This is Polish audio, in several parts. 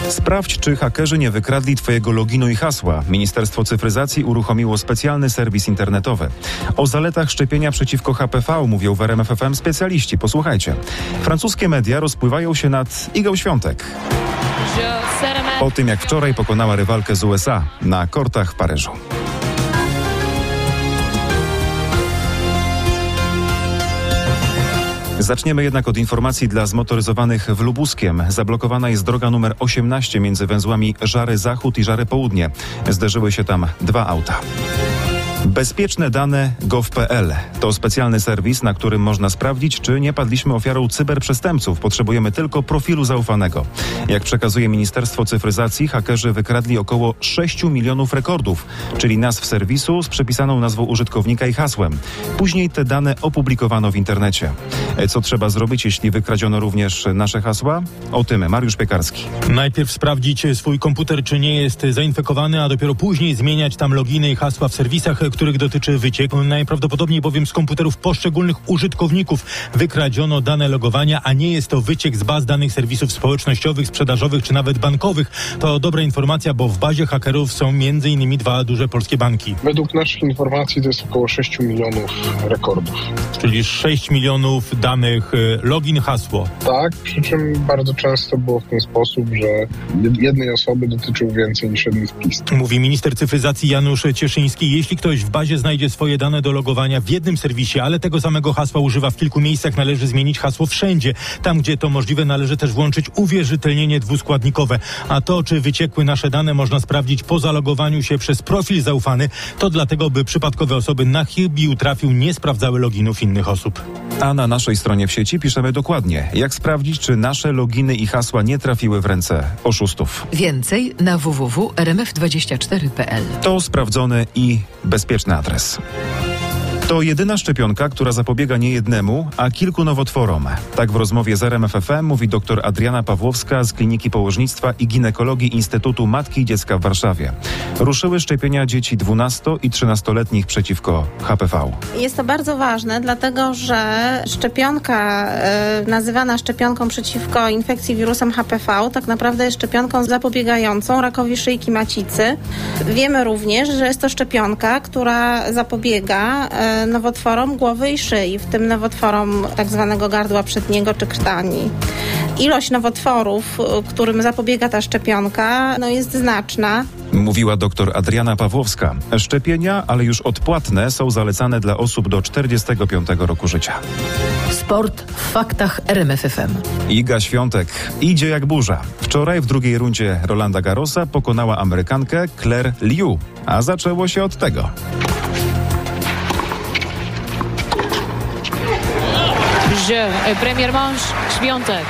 Sprawdź, czy hakerzy nie wykradli Twojego loginu i hasła. Ministerstwo Cyfryzacji uruchomiło specjalny serwis internetowy. O zaletach szczepienia przeciwko HPV mówią w RMF FM specjaliści. Posłuchajcie. Francuskie media rozpływają się nad Igą Świątek. Po tym, jak wczoraj pokonała rywalkę z USA na kortach w Paryżu. Zaczniemy jednak od informacji dla zmotoryzowanych w Lubuskiem. Zablokowana jest droga numer 18 między węzłami Żary Zachód i Żary Południe. Zderzyły się tam dwa auta. Bezpieczne dane gov.pl to specjalny serwis, na którym można sprawdzić, czy nie padliśmy ofiarą cyberprzestępców. Potrzebujemy tylko profilu zaufanego. Jak przekazuje Ministerstwo Cyfryzacji, hakerzy wykradli około 6 milionów rekordów, czyli nazw serwisu z przypisaną nazwą użytkownika i hasłem. Później te dane opublikowano w internecie. Co trzeba zrobić, jeśli wykradziono również nasze hasła? O tym Mariusz Piekarski. Najpierw sprawdzić swój komputer, czy nie jest zainfekowany, a dopiero później zmieniać tam loginy i hasła w serwisach, których dotyczy wyciek. Najprawdopodobniej bowiem z komputerów poszczególnych użytkowników wykradziono dane logowania, a nie jest to wyciek z baz danych serwisów społecznościowych, sprzedażowych czy nawet bankowych. To dobra informacja, bo w bazie hakerów są m.in. dwa duże polskie banki. Według naszych informacji to jest około 6 milionów rekordów. Czyli 6 milionów danych, login, hasło. Tak, przy czym bardzo często było w ten sposób, że jednej osoby dotyczył więcej niż jeden wpis. Mówi minister cyfryzacji Janusz Cieszyński. Jeśli ktoś w bazie znajdzie swoje dane do logowania w jednym serwisie, ale tego samego hasła używa w kilku miejscach, należy zmienić hasło wszędzie. Tam, gdzie to możliwe, należy też włączyć uwierzytelnienie dwuskładnikowe. A to, czy wyciekły nasze dane, można sprawdzić po zalogowaniu się przez profil zaufany. To dlatego, by przypadkowe osoby na chybił trafił nie sprawdzały loginów innych osób. A na naszej stronie w sieci piszemy dokładnie, jak sprawdzić, czy nasze loginy i hasła nie trafiły w ręce oszustów. Więcej na www.rmf24.pl. To sprawdzony i bezpieczny adres. To jedyna szczepionka, która zapobiega nie jednemu, a kilku nowotworom. Tak w rozmowie z RMF FM mówi dr Adriana Pawłowska z Kliniki Położnictwa i Ginekologii Instytutu Matki i Dziecka w Warszawie. Ruszyły szczepienia dzieci 12- i 13-letnich przeciwko HPV. Jest to bardzo ważne, dlatego że szczepionka nazywana szczepionką przeciwko infekcji wirusem HPV tak naprawdę jest szczepionką zapobiegającą rakowi szyjki macicy. Wiemy również, że jest to szczepionka, która zapobiega nowotworom głowy i szyi, w tym nowotworom tak zwanego gardła przedniego czy krtani. Ilość nowotworów, którym zapobiega ta szczepionka, jest znaczna. Mówiła dr Adriana Pawłowska. Szczepienia, ale już odpłatne, są zalecane dla osób do 45 roku życia. Sport w faktach RMF FM. Iga Świątek idzie jak burza. Wczoraj w drugiej rundzie Rolanda Garrosa pokonała Amerykankę Claire Liu, a zaczęło się od tego. Premier manche, Świątek.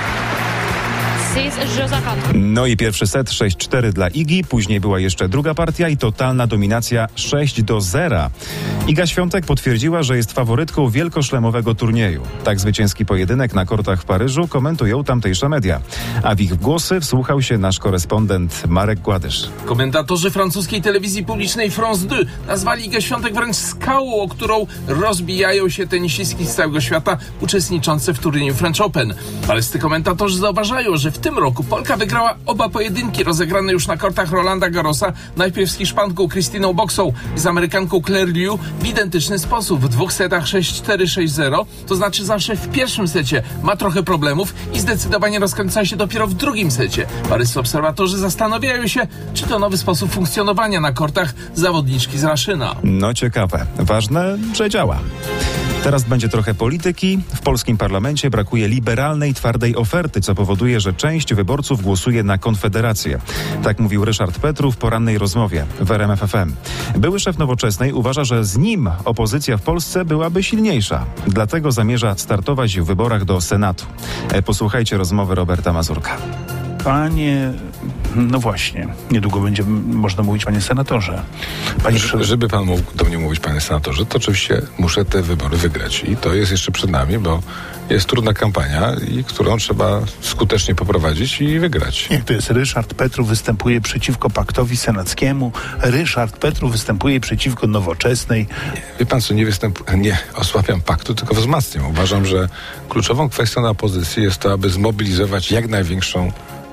No i pierwszy set 6-4 dla Igi, później była jeszcze druga partia i totalna dominacja 6-0. Iga Świątek potwierdziła, że jest faworytką wielkoszlemowego turnieju. Tak zwycięski pojedynek na kortach w Paryżu komentują tamtejsze media. A w ich głosy wsłuchał się nasz korespondent Marek Gładysz. Komentatorzy francuskiej telewizji publicznej France 2 nazwali Igę Świątek wręcz skałą, o którą rozbijają się tenisistki z całego świata uczestniczące w turnieju French Open. Polscy komentatorzy zauważają, że w tym roku Polka wygrała oba pojedynki rozegrane już na kortach Rolanda Garrosa, najpierw z Hiszpanką Christiną Boxą i z Amerykanką Claire Liu w identyczny sposób, w dwóch setach 6-4, 6-0, to znaczy zawsze w pierwszym secie ma trochę problemów i zdecydowanie rozkręca się dopiero w drugim secie. Paryscy obserwatorzy zastanawiają się, czy to nowy sposób funkcjonowania na kortach zawodniczki z Raszyna. No ciekawe. Ważne, że działa. Teraz będzie trochę polityki. W polskim parlamencie brakuje liberalnej, twardej oferty, co powoduje, że część wyborców głosuje na Konfederację. Tak mówił Ryszard Petru w porannej rozmowie w RMF FM. Były szef Nowoczesnej uważa, że z nim opozycja w Polsce byłaby silniejsza. Dlatego zamierza startować w wyborach do Senatu. Posłuchajcie rozmowy Roberta Mazurka. Panie, no właśnie, niedługo będzie można mówić panie senatorze. Żeby pan mógł do mnie mówić, panie senatorze, to oczywiście muszę te wybory wygrać i to jest jeszcze przed nami, bo jest trudna kampania, którą trzeba skutecznie poprowadzić i wygrać. Jak to jest? Ryszard Petru występuje przeciwko paktowi senackiemu, Ryszard Petru występuje przeciwko Nowoczesnej. Wie pan co, nie osłabiam paktu, tylko wzmacniam. Uważam, że kluczową kwestią na opozycji jest to, aby zmobilizować jak największą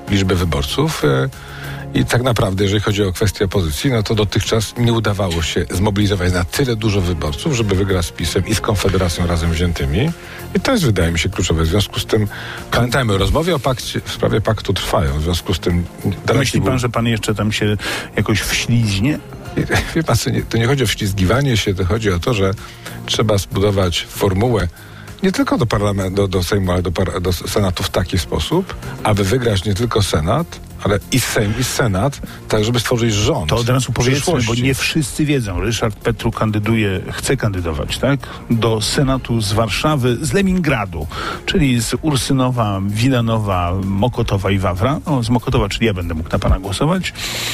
liczbę wyborców. I tak naprawdę, jeżeli chodzi o kwestię opozycji, no to dotychczas nie udawało się zmobilizować na tyle dużo wyborców, żeby wygrać z PiS-em i z Konfederacją razem wziętymi. I to jest, wydaje mi się, kluczowe. W związku z tym, pamiętajmy, rozmowy o pakcie, w sprawie paktu trwają. W związku z tym... Myśli pan, że pan jeszcze tam się jakoś wślizgnie? Wie pan, to nie chodzi o wślizgiwanie się, to chodzi o to, że trzeba zbudować formułę nie tylko do parlamentu, do Sejmu, ale do Senatu w taki sposób, aby wygrać nie tylko Senat, ale i Sejm, i Senat, tak żeby stworzyć rząd. To od razu powiedzmy, bo nie wszyscy wiedzą. Ryszard Petru chce kandydować, tak? Do Senatu z Warszawy, z Leningradu, czyli z Ursynowa, Wilanowa, Mokotowa i Wawra. Z Mokotowa, czyli ja będę mógł na pana głosować.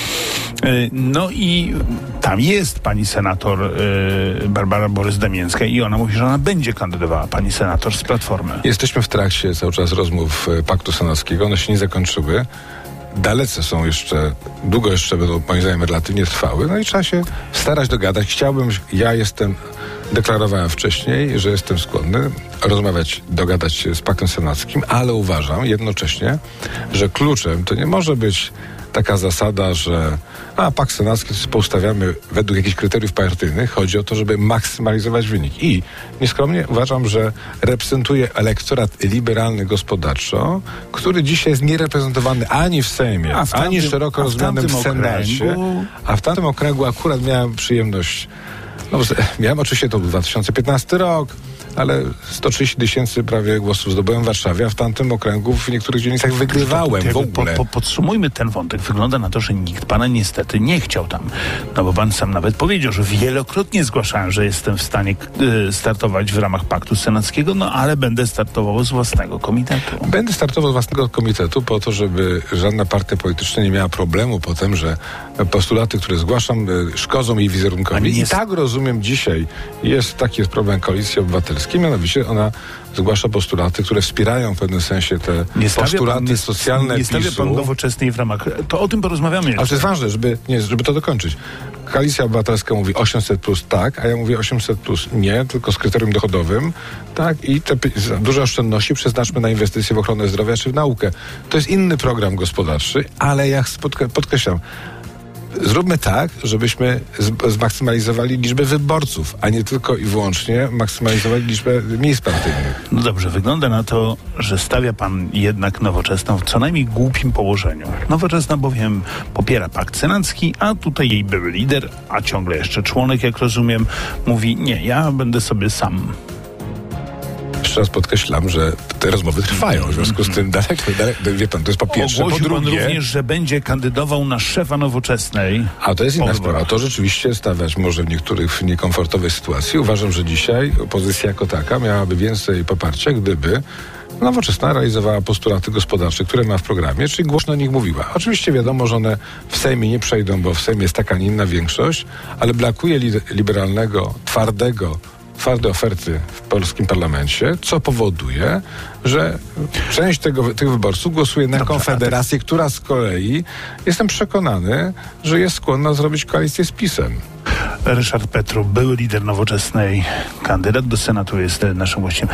No i tam jest pani senator Barbara Borys-Damińska i ona mówi, że ona będzie kandydowała, pani senator z Platformy. Jesteśmy w trakcie cały czas rozmów Paktu Senackiego. One się nie zakończyły. Dalece są jeszcze, długo jeszcze będą, moim zdaniem, relatywnie trwały. No i trzeba się starać dogadać. Deklarowałem wcześniej, że jestem skłonny rozmawiać, dogadać się z Paktem Senackim, ale uważam jednocześnie, że kluczem to nie może być taka zasada, że Pakt Senacki poustawiamy według jakichś kryteriów partyjnych. Chodzi o to, żeby maksymalizować wynik. I nieskromnie uważam, że reprezentuje elektorat liberalny gospodarczo, który dzisiaj jest niereprezentowany ani w Sejmie, ani szeroko rozumianym w Senacie. A w tamtym okręgu akurat miałem przyjemność, miałem oczywiście to był 2015 rok, ale 130 000 prawie głosów zdobyłem w Warszawie, a w tamtym okręgu w niektórych dzielnicach wygrywałem w ogóle. Podsumujmy ten wątek. Wygląda na to, że nikt pana niestety nie chciał tam. No bo pan sam nawet powiedział, że wielokrotnie zgłaszałem, że jestem w stanie startować w ramach Paktu Senackiego, ale będę startował z własnego komitetu. Będę startował z własnego komitetu po to, żeby żadna partia polityczna nie miała problemu potem, że postulaty, które zgłaszam, szkodzą jej wizerunkowi. I tak rozumiem dzisiaj, taki jest problem Koalicji Obywatelskiej. Mianowicie ona zgłasza postulaty, które wspierają w pewnym sensie te postulaty socjalne Nie stawia PiS-u. pan Nowoczesnej w ramach... To o tym porozmawiamy jeszcze. Ale to jest ważne, żeby to dokończyć. Koalicja Obywatelska mówi 800 plus tak, a ja mówię 800 plus nie, tylko z kryterium dochodowym, tak, i te duże oszczędności przeznaczmy na inwestycje w ochronę zdrowia czy w naukę. To jest inny program gospodarczy, ale ja podkreślam, zróbmy tak, żebyśmy zmaksymalizowali liczbę wyborców, a nie tylko i wyłącznie maksymalizowali liczbę miejsc partyjnych. No dobrze, wygląda na to, że stawia pan jednak Nowoczesną w co najmniej głupim położeniu. Nowoczesna bowiem popiera Pakt Senacki, a tutaj jej były lider, a ciągle jeszcze członek, jak rozumiem, mówi, nie, ja będę sobie sam. Jeszcze raz podkreślam, że te rozmowy trwają. W związku z tym daleko, wie pan, to jest po pierwsze. Ogłosił po drugie, pan również, że będzie kandydował na szefa Nowoczesnej. A to jest inna sprawa. To rzeczywiście stawiać może w niektórych w niekomfortowej sytuacji. Uważam, że dzisiaj opozycja jako taka miałaby więcej poparcia, gdyby Nowoczesna realizowała postulaty gospodarcze, które ma w programie, czyli głośno o nich mówiła. Oczywiście wiadomo, że one w Sejmie nie przejdą, bo w Sejmie jest taka, nie inna większość, ale brakuje liberalnego, twardej oferty w polskim parlamencie, co powoduje, że część tych wyborców głosuje na Konfederację, która z kolei, jestem przekonany, że jest skłonna zrobić koalicję z PiS-em. Ryszard Petru, były lider Nowoczesnej, kandydat do Senatu, jest naszym gościem.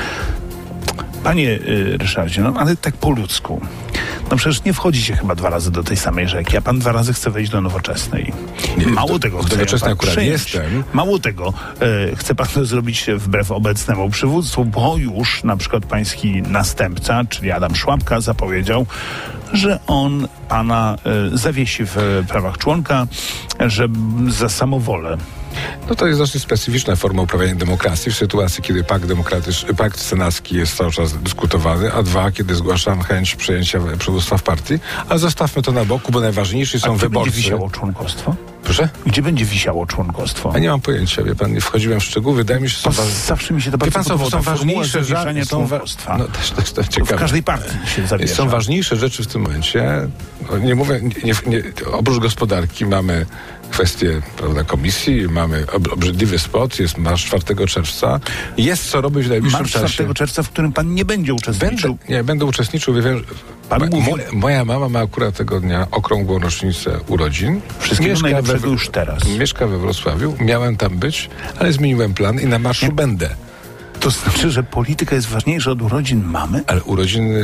Panie Ryszardzie, ale tak po ludzku. Przecież nie wchodzicie chyba 2 razy do tej samej rzeki, a pan 2 razy chce wejść do Nowoczesnej. Mało tego, chce pan przyjąć. Mało tego, chce pan to zrobić wbrew obecnemu przywództwu, bo już na przykład pański następca, czyli Adam Szłapka, zapowiedział, że on pana zawiesi w prawach członka, że za samowolę. No to jest dosyć specyficzna forma uprawiania demokracji w sytuacji, kiedy Pakt Senacki jest cały czas dyskutowany, a 2, kiedy zgłaszam chęć przejęcia przywództwa w partii, ale zostawmy to na boku, bo najważniejsi są wyborcy. Gdzie będzie wisiało członkostwo? Proszę? Gdzie będzie wisiało członkostwo? A nie mam pojęcia, wie pan, nie wchodziłem w szczegóły, wydaje mi się, że zawsze mi się to bardzo podoba, są ważniejsze rzeczy członkostwa. No też ciekawe. W każdej partii się zawiesza. Są ważniejsze rzeczy w tym momencie. Nie mówię, oprócz gospodarki mamy kwestie, prawda, komisji, mamy obrzydliwy spot, jest marsz 4 czerwca. Jest co robić w najbliższym czasie. Marsz 4 czerwca, w którym pan nie będzie uczestniczył. Będę uczestniczył. Wiem, moja mama ma akurat tego dnia okrągłą rocznicę urodzin. Wszystkiego najlepszego już teraz. Mieszka we Wrocławiu. Miałem tam być, ale zmieniłem plan i na marszu będę. To znaczy, że polityka jest ważniejsza od urodzin mamy? Ale urodziny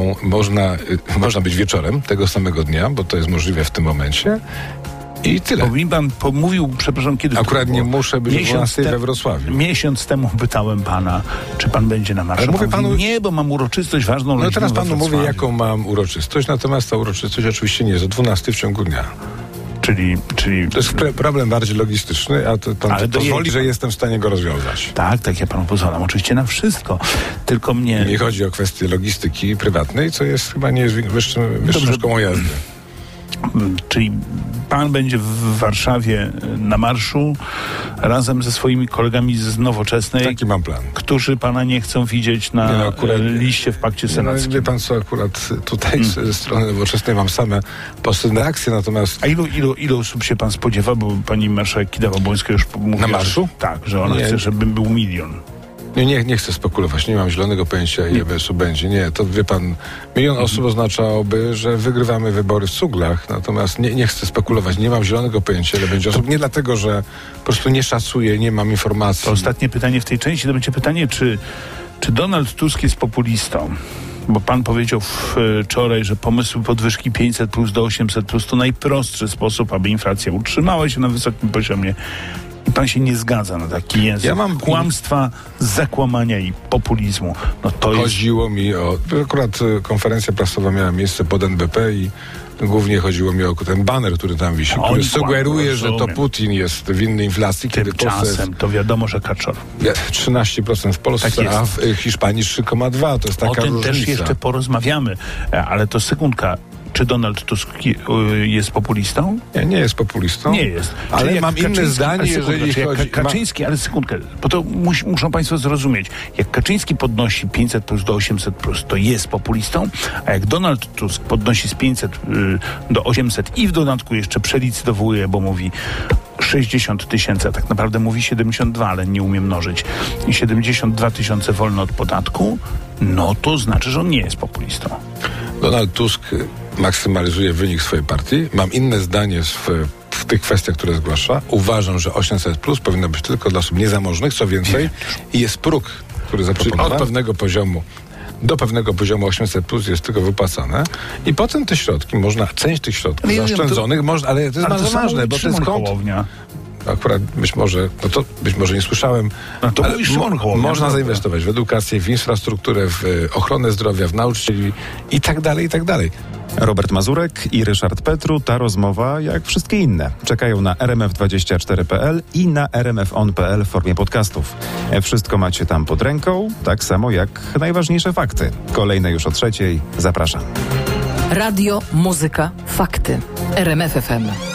można być wieczorem tego samego dnia, bo to jest możliwe w tym momencie. I tyle. Bo mi pan pomówił, przepraszam, kiedy... Akurat nie muszę być o 12 we Wrocławiu. Miesiąc temu pytałem pana, czy pan będzie na marszu. Ale mówię panu... Nie, bo mam uroczystość ważną. No teraz panu mówię, jaką mam uroczystość, natomiast ta uroczystość oczywiście nie jest o 12 w ciągu dnia. Czyli... To jest problem bardziej logistyczny, a to pan pozwoli, że jestem w stanie go rozwiązać. Tak, ja panu pozwalam. Oczywiście na wszystko. Tylko mnie... Nie chodzi o kwestię logistyki prywatnej, co jest chyba nie jest wyższą szkołą jazdy. Czyli pan będzie w Warszawie na marszu razem ze swoimi kolegami z Nowoczesnej. Taki mam plan. Którzy pana nie chcą widzieć na liście w Pakcie Senackim. Wie pan co, akurat tutaj ze strony Nowoczesnej mam same pozytywne akcje, natomiast... A ilu osób się pan spodziewa? Bo pani marszałek Kidawa-Błońska już mówiła... Na marszu? Tak, że ona chce, żeby był 1 milion. Nie chcę spekulować, nie mam zielonego pojęcia, ile osób będzie. Nie, to wie pan, 1 milion osób oznaczałoby, że wygrywamy wybory w Cuglach, natomiast nie chcę spekulować, nie mam zielonego pojęcia, ile będzie osób. Nie dlatego, że po prostu nie szacuję, nie mam informacji. To ostatnie pytanie w tej części to będzie pytanie, czy Donald Tusk jest populistą? Bo pan powiedział wczoraj, że pomysł podwyżki 500+ do 800+ to najprostszy sposób, aby inflacja utrzymała się na wysokim poziomie. I pan się nie zgadza na taki język. Ja mam kłamstwa, zakłamania i populizmu. No to chodziło mi o... Akurat konferencja prasowa miała miejsce pod NBP i głównie chodziło mi o ten baner, który tam wisi, który sugeruje, że to Putin jest winny inflacji. Tymczasem to wiadomo, że Kaczor. 13% w Polsce, tak a w Hiszpanii 3,2%. To jest taka różnica. O tym też jeszcze porozmawiamy. Ale to sekundka. Czy Donald Tusk jest populistą? Nie jest populistą. Nie jest. Ale mam inne zdanie, jeżeli chodzi... Kaczyński, ale sekundkę, bo to muszą państwo zrozumieć. Jak Kaczyński podnosi 500+ do 800+, to jest populistą, a jak Donald Tusk podnosi z 500 do 800 i w dodatku jeszcze przelicytowuje, bo mówi 60 000, a tak naprawdę mówi 72, ale nie umie mnożyć. I 72 000 wolne od podatku, no to znaczy, że on nie jest populistą. Donald Tusk maksymalizuje wynik swojej partii. Mam inne zdanie w tych kwestiach, które zgłasza. Uważam, że 800+ powinno być tylko dla osób niezamożnych. Co więcej, jest próg, który zaproponowano od pewnego poziomu do pewnego poziomu 800+ jest tylko wypłacane i potem te środki część tych środków zaoszczędzonych ale to jest bardzo ważne, bo to jest kąt. Akurat być może nie słyszałem, ale można zainwestować w edukację, w infrastrukturę, w ochronę zdrowia, w nauczycieli i tak dalej, i tak dalej. Robert Mazurek i Ryszard Petru. Ta rozmowa, jak wszystkie inne, czekają na rmf24.pl i na rmfon.pl w formie podcastów. Wszystko macie tam pod ręką, tak samo jak najważniejsze fakty. Kolejne już o 3:00. Zapraszam. Radio, muzyka, fakty. RMF FM.